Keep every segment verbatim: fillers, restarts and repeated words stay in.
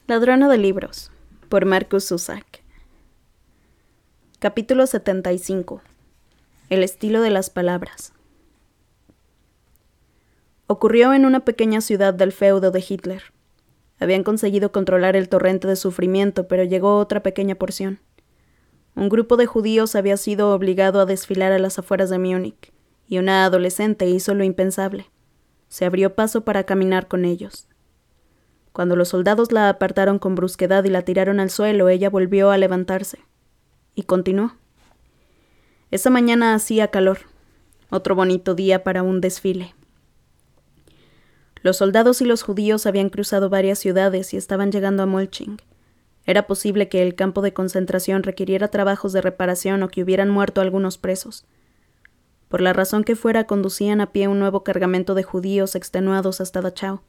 Ladrona de libros, por Marcus Zusak. Capítulo setenta y cinco. El estilo de las palabras. Ocurrió en una pequeña ciudad del feudo de Hitler. Habían conseguido controlar el torrente de sufrimiento, pero llegó otra pequeña porción. Un grupo de judíos había sido obligado a desfilar a las afueras de Múnich, y una adolescente hizo lo impensable. Se abrió paso para caminar con ellos. Cuando los soldados la apartaron con brusquedad y la tiraron al suelo, ella volvió a levantarse. Y continuó. Esa mañana hacía calor. Otro bonito día para un desfile. Los soldados y los judíos habían cruzado varias ciudades y estaban llegando a Molching. Era posible que el campo de concentración requiriera trabajos de reparación o que hubieran muerto algunos presos. Por la razón que fuera, conducían a pie un nuevo cargamento de judíos extenuados hasta Dachau.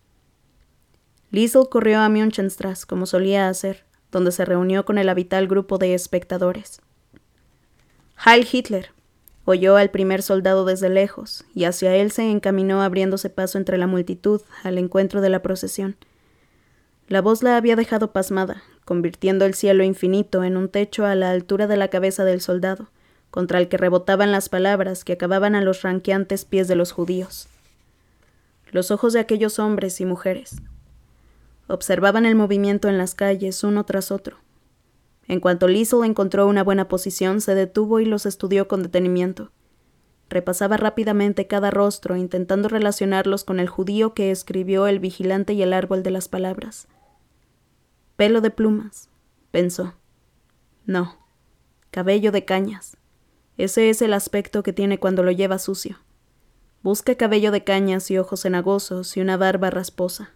Liesl corrió a Münchenstraße, como solía hacer, donde se reunió con el habitual grupo de espectadores. «Heil Hitler», oyó al primer soldado desde lejos, y hacia él se encaminó abriéndose paso entre la multitud, al encuentro de la procesión. La voz la había dejado pasmada, convirtiendo el cielo infinito en un techo a la altura de la cabeza del soldado, contra el que rebotaban las palabras que acababan a los ranqueantes pies de los judíos. Los ojos de aquellos hombres y mujeres observaban el movimiento en las calles uno tras otro. En cuanto Liesl encontró una buena posición, se detuvo y los estudió con detenimiento. Repasaba rápidamente cada rostro, intentando relacionarlos con el judío que escribió el vigilante y el árbol de las palabras. Pelo de plumas, pensó. No, cabello de cañas. Ese es el aspecto que tiene cuando lo lleva sucio. Busca cabello de cañas y ojos cenagosos y una barba rasposa.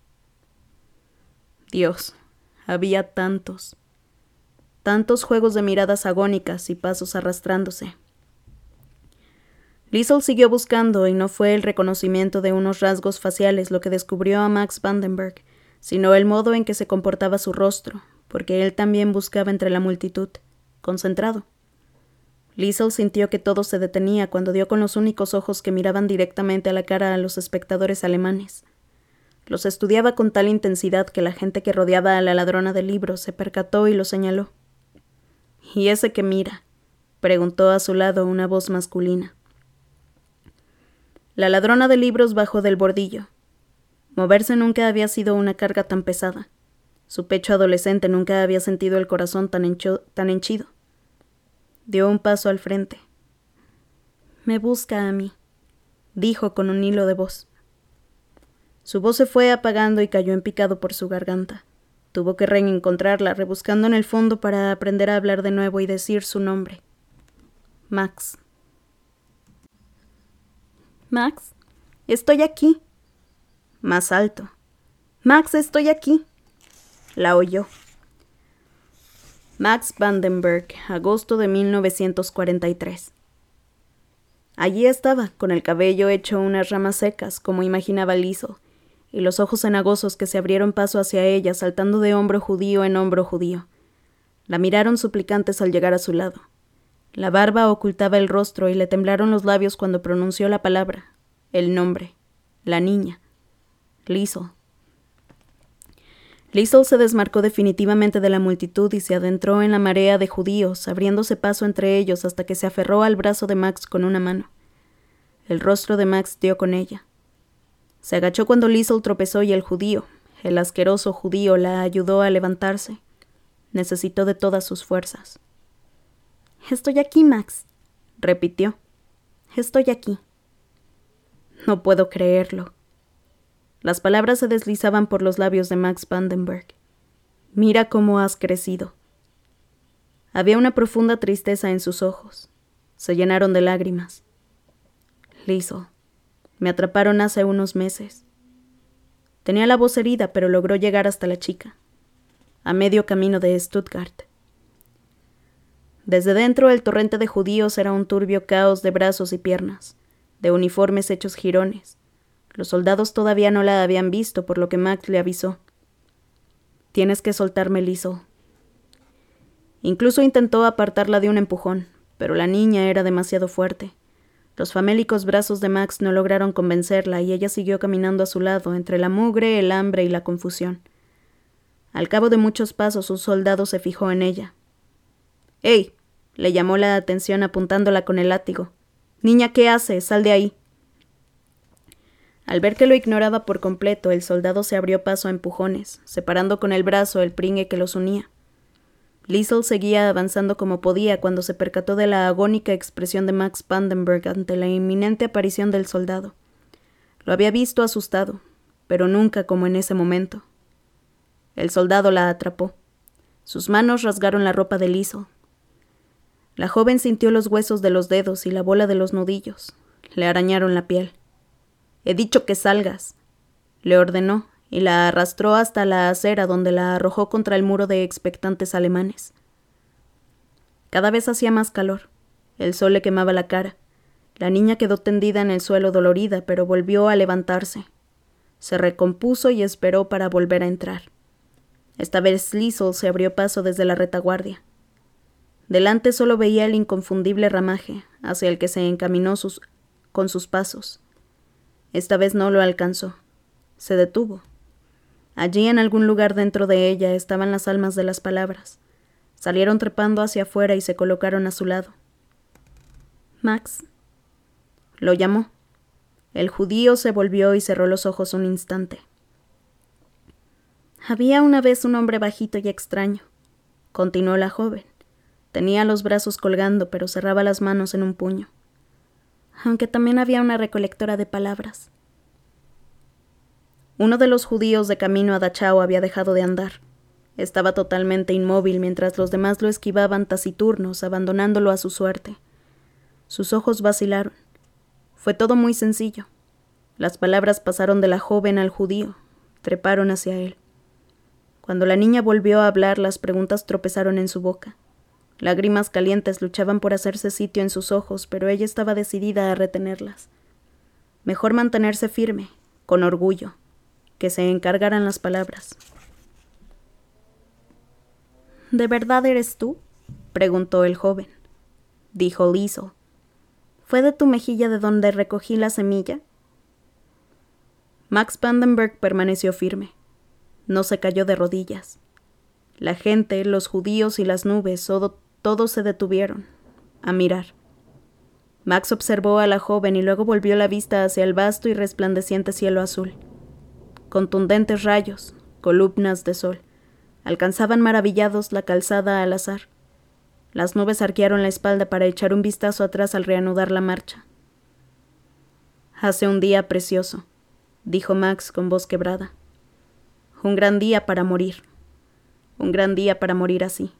Dios, había tantos, tantos juegos de miradas agónicas y pasos arrastrándose. Liesl siguió buscando y no fue el reconocimiento de unos rasgos faciales lo que descubrió a Max Vandenberg, sino el modo en que se comportaba su rostro, porque él también buscaba entre la multitud, concentrado. Liesl sintió que todo se detenía cuando dio con los únicos ojos que miraban directamente a la cara a los espectadores alemanes. Los estudiaba con tal intensidad que la gente que rodeaba a la ladrona de libros se percató y lo señaló. «¿Y ese que mira?», preguntó a su lado una voz masculina. La ladrona de libros bajó del bordillo. Moverse nunca había sido una carga tan pesada. Su pecho adolescente nunca había sentido el corazón tan, hencho, tan henchido. Dio un paso al frente. «Me busca a mí», dijo con un hilo de voz. Su voz se fue apagando y cayó en picado por su garganta. Tuvo que reencontrarla, rebuscando en el fondo para aprender a hablar de nuevo y decir su nombre. Max. «Max, estoy aquí». Más alto. «Max, estoy aquí». La oyó. Max Vandenberg, agosto de mil novecientos cuarenta y tres. Allí estaba, con el cabello hecho unas ramas secas, como imaginaba Liesl, y los ojos cenagosos que se abrieron paso hacia ella, saltando de hombro judío en hombro judío. La miraron suplicantes al llegar a su lado. La barba ocultaba el rostro y le temblaron los labios cuando pronunció la palabra, el nombre, la niña, Liesl. Liesl se desmarcó definitivamente de la multitud y se adentró en la marea de judíos, abriéndose paso entre ellos hasta que se aferró al brazo de Max con una mano. El rostro de Max dio con ella. Se agachó cuando Liesl tropezó y el judío, el asqueroso judío, la ayudó a levantarse. Necesitó de todas sus fuerzas. «Estoy aquí, Max», repitió. «Estoy aquí». «No puedo creerlo». Las palabras se deslizaban por los labios de Max Vandenberg. «Mira cómo has crecido». Había una profunda tristeza en sus ojos. Se llenaron de lágrimas. «Liesl, me atraparon hace unos meses». Tenía la voz herida, pero logró llegar hasta la chica, a medio camino de Stuttgart. Desde dentro, el torrente de judíos era un turbio caos de brazos y piernas, de uniformes hechos jirones. Los soldados todavía no la habían visto, por lo que Max le avisó. «Tienes que soltarme, Liesl». Incluso intentó apartarla de un empujón, pero la niña era demasiado fuerte. Los famélicos brazos de Max no lograron convencerla y ella siguió caminando a su lado entre la mugre, el hambre y la confusión. Al cabo de muchos pasos, un soldado se fijó en ella. —¡Ey! —le llamó la atención apuntándola con el látigo. —Niña, ¿qué haces? ¡Sal de ahí! Al ver que lo ignoraba por completo, el soldado se abrió paso a empujones, separando con el brazo el pringue que los unía. Liesl seguía avanzando como podía cuando se percató de la agónica expresión de Max Vandenberg ante la inminente aparición del soldado. Lo había visto asustado, pero nunca como en ese momento. El soldado la atrapó. Sus manos rasgaron la ropa de Liesl. La joven sintió los huesos de los dedos y la bola de los nudillos. Le arañaron la piel. —He dicho que salgas —le ordenó, y la arrastró hasta la acera donde la arrojó contra el muro de expectantes alemanes. Cada vez hacía más calor. El sol le quemaba la cara. La niña quedó tendida en el suelo dolorida, pero volvió a levantarse. Se recompuso y esperó para volver a entrar. Esta vez Liesl se abrió paso desde la retaguardia. Delante solo veía el inconfundible ramaje, hacia el que se encaminó sus, con sus pasos. Esta vez no lo alcanzó. Se detuvo. Allí en algún lugar dentro de ella estaban las almas de las palabras. Salieron trepando hacia afuera y se colocaron a su lado. —Max —lo llamó. El judío se volvió y cerró los ojos un instante. —Había una vez un hombre bajito y extraño —continuó la joven. Tenía los brazos colgando, pero cerraba las manos en un puño. Aunque también había una recolectora de palabras. Uno de los judíos de camino a Dachau había dejado de andar. Estaba totalmente inmóvil mientras los demás lo esquivaban taciturnos, abandonándolo a su suerte. Sus ojos vacilaron. Fue todo muy sencillo. Las palabras pasaron de la joven al judío, treparon hacia él. Cuando la niña volvió a hablar, las preguntas tropezaron en su boca. Lágrimas calientes luchaban por hacerse sitio en sus ojos, pero ella estaba decidida a retenerlas. Mejor mantenerse firme, con orgullo, que se encargaran las palabras. —¿De verdad eres tú? —preguntó el joven. Dijo Liesl. —¿Fue de tu mejilla de donde recogí la semilla? Max Vandenberg permaneció firme. No se cayó de rodillas. La gente, los judíos y las nubes, todo, todos se detuvieron a mirar. Max observó a la joven y luego volvió la vista hacia el vasto y resplandeciente cielo azul. Contundentes rayos, columnas de sol, alcanzaban maravillados la calzada al azar. Las nubes arquearon la espalda para echar un vistazo atrás al reanudar la marcha. —Hace un día precioso —dijo Max con voz quebrada—. Un gran día para morir. Un gran día para morir así.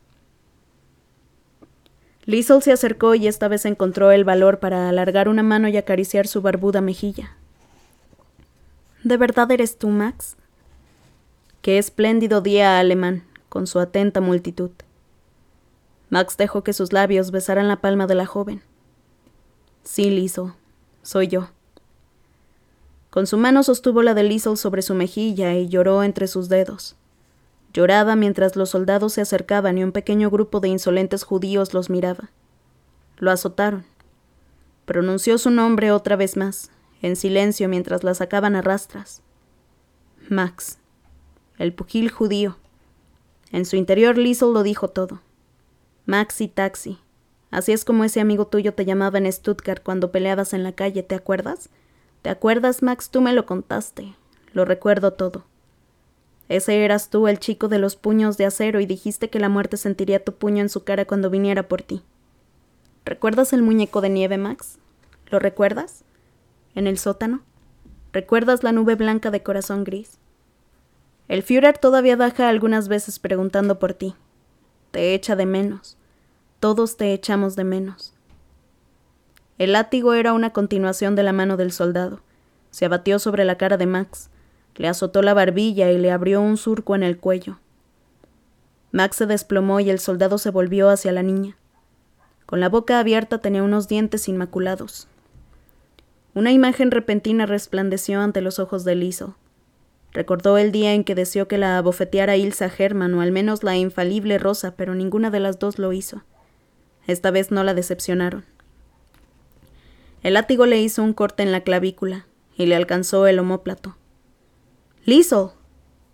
Liesl se acercó y esta vez encontró el valor para alargar una mano y acariciar su barbuda mejilla. —¿De verdad eres tú, Max? Qué espléndido día alemán, con su atenta multitud. Max dejó que sus labios besaran la palma de la joven. —Sí, Liesl, soy yo. Con su mano sostuvo la de Liesl sobre su mejilla y lloró entre sus dedos. Lloraba mientras los soldados se acercaban y un pequeño grupo de insolentes judíos los miraba. Lo azotaron. Pronunció su nombre otra vez más, en silencio mientras la sacaban a rastras. Max, el pugil judío. En su interior Liesl lo dijo todo. Maxi Taxi. Así es como ese amigo tuyo te llamaba en Stuttgart cuando peleabas en la calle, ¿te acuerdas? ¿Te acuerdas, Max? Tú me lo contaste. Lo recuerdo todo. Ese eras tú, el chico de los puños de acero, y dijiste que la muerte sentiría tu puño en su cara cuando viniera por ti. ¿Recuerdas el muñeco de nieve, Max? ¿Lo recuerdas? ¿En el sótano? ¿Recuerdas la nube blanca de corazón gris? El Führer todavía baja algunas veces preguntando por ti. Te echa de menos. Todos te echamos de menos. El látigo era una continuación de la mano del soldado. Se abatió sobre la cara de Max. Le azotó la barbilla y le abrió un surco en el cuello. Max se desplomó y el soldado se volvió hacia la niña. Con la boca abierta tenía unos dientes inmaculados. Una imagen repentina resplandeció ante los ojos de Liesl. Recordó el día en que deseó que la abofeteara Ilsa Hermann o al menos la infalible Rosa, pero ninguna de las dos lo hizo. Esta vez no la decepcionaron. El látigo le hizo un corte en la clavícula y le alcanzó el omóplato. —¡Liesl!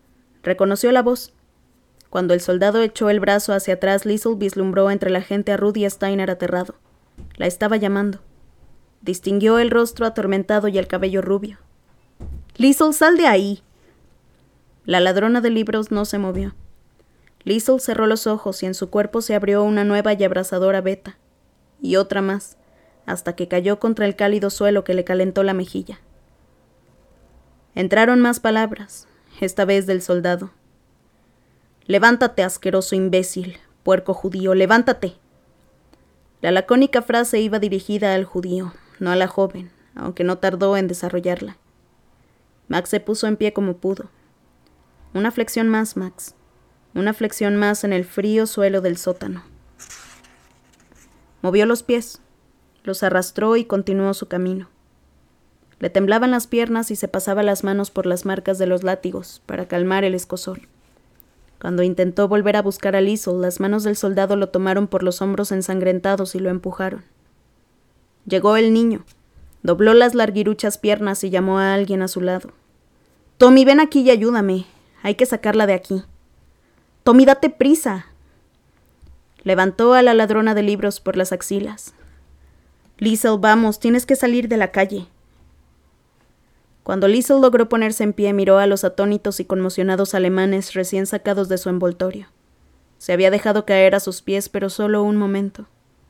Reconoció la voz. Cuando el soldado echó el brazo hacia atrás, Liesl vislumbró entre la gente a Rudy Steiner aterrado. La estaba llamando. Distinguió el rostro atormentado y el cabello rubio. «Liesl, sal de ahí». La ladrona de libros no se movió. Liesl cerró los ojos y en su cuerpo se abrió una nueva y abrasadora veta, y otra más, hasta que cayó contra el cálido suelo que le calentó la mejilla. Entraron más palabras, esta vez del soldado. «Levántate, asqueroso imbécil, puerco judío, levántate». La lacónica frase iba dirigida al judío, no a la joven, aunque no tardó en desarrollarla. Max se puso en pie como pudo. Una flexión más, Max. Una flexión más en el frío suelo del sótano. Movió los pies, los arrastró y continuó su camino. Le temblaban las piernas y se pasaba las manos por las marcas de los látigos para calmar el escozor. Cuando intentó volver a buscar a Liesl, las manos del soldado lo tomaron por los hombros ensangrentados y lo empujaron. Llegó el niño, dobló las larguiruchas piernas y llamó a alguien a su lado. «Tommy, ven aquí y ayúdame. Hay que sacarla de aquí. Tommy, date prisa». Levantó a la ladrona de libros por las axilas. «Liesl, vamos, tienes que salir de la calle». Cuando Liesl logró ponerse en pie, miró a los atónitos y conmocionados alemanes recién sacados de su envoltorio. Se había dejado caer a sus pies, pero solo un momento.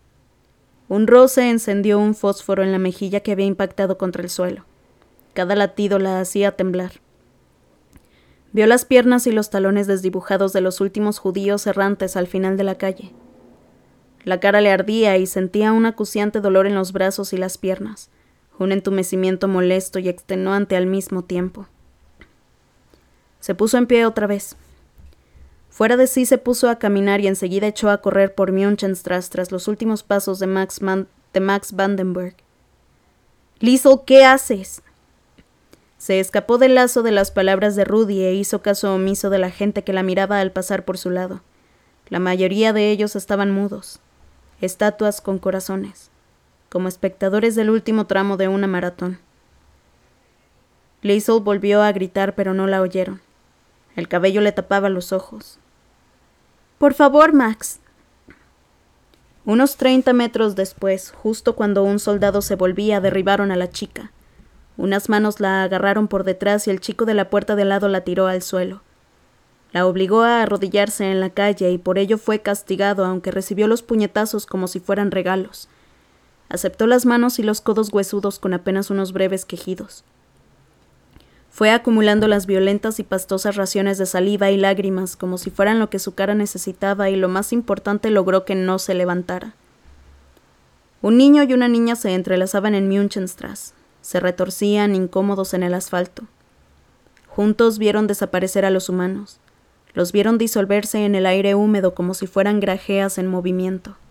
Un roce encendió un fósforo en la mejilla que había impactado contra el suelo. Cada latido la hacía temblar. Vio las piernas y los talones desdibujados de los últimos judíos errantes al final de la calle. La cara le ardía y sentía un acuciante dolor en los brazos y las piernas, un entumecimiento molesto y extenuante al mismo tiempo. Se puso en pie otra vez. Fuera de sí se puso a caminar y enseguida echó a correr por Münchenstraße tras los últimos pasos de Max, Man- de Max Vandenberg. «Liesl, ¿qué haces?» Se escapó del lazo de las palabras de Rudy e hizo caso omiso de la gente que la miraba al pasar por su lado. La mayoría de ellos estaban mudos, estatuas con corazones, como espectadores del último tramo de una maratón. Liesl volvió a gritar, pero no la oyeron. El cabello le tapaba los ojos. «Por favor, Max». Unos treinta metros después, justo cuando un soldado se volvía, derribaron a la chica. Unas manos la agarraron por detrás y el chico de la puerta de al lado la tiró al suelo. La obligó a arrodillarse en la calle y por ello fue castigado, aunque recibió los puñetazos como si fueran regalos. Aceptó las manos y los codos huesudos con apenas unos breves quejidos. Fue acumulando las violentas y pastosas raciones de saliva y lágrimas como si fueran lo que su cara necesitaba y lo más importante logró que no se levantara. Un niño y una niña se entrelazaban en Münchenstraße, se retorcían incómodos en el asfalto. Juntos vieron desaparecer a los humanos, los vieron disolverse en el aire húmedo como si fueran grajeas en movimiento.